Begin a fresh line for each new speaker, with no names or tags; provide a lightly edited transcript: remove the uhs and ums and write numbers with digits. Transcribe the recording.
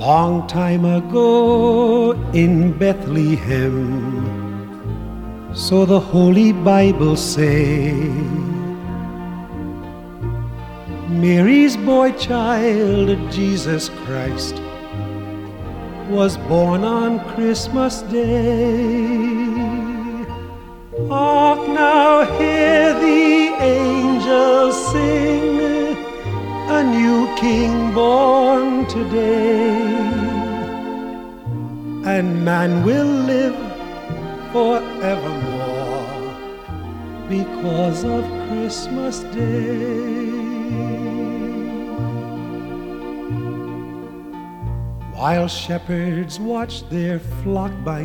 Long time ago in Bethlehem, so the Holy Bible say, Mary's boy child, Jesus Christ, was born on Christmas Day. Hark now, hear the angels sing, a new King born today, and man will live forevermore because of Christmas Day. While shepherds watch their flock by